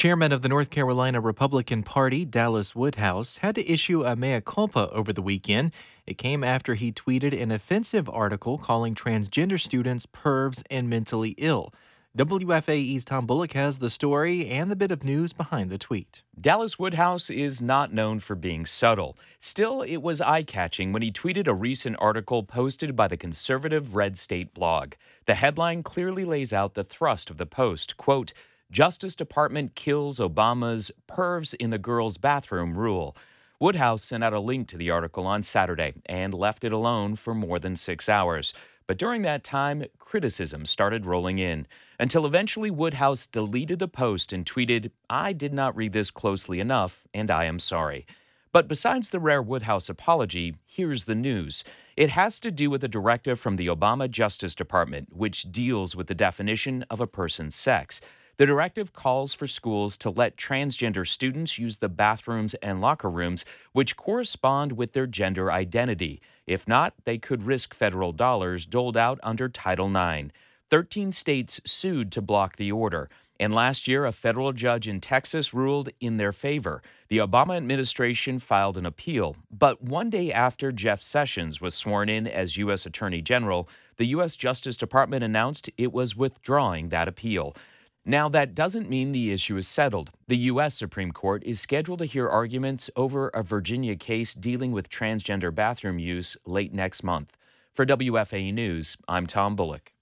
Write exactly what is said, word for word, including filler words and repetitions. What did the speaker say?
Chairman of the North Carolina Republican Party, Dallas Woodhouse, had to issue a mea culpa over the weekend. It came after he tweeted an offensive article calling transgender students pervs and mentally ill. W F A E's Tom Bullock has the story and the bit of news behind the tweet. Dallas Woodhouse is not known for being subtle. Still, it was eye-catching when he tweeted a recent article posted by the conservative Red State blog. The headline clearly lays out the thrust of the post, quote, Justice Department kills Obama's pervs in the girls' bathroom rule. Woodhouse sent out a link to the article on Saturday and left it alone for more than six hours. But during that time, criticism started rolling in, until eventually Woodhouse deleted the post and tweeted, I did not read this closely enough, and I am sorry. But besides the rare Woodhouse apology, here's the news. It has to do with a directive from the Obama Justice Department, which deals with the definition of a person's sex. The directive calls for schools to let transgender students use the bathrooms and locker rooms which correspond with their gender identity. If not, they could risk federal dollars doled out under Title nine. Thirteen states sued to block the order. And last year, a federal judge in Texas ruled in their favor. The Obama administration filed an appeal. But one day after Jeff Sessions was sworn in as U S Attorney General, the U S Justice Department announced it was withdrawing that appeal. Now, that doesn't mean the issue is settled. The U S Supreme Court is scheduled to hear arguments over a Virginia case dealing with transgender bathroom use late next month. For W F A E News, I'm Tom Bullock.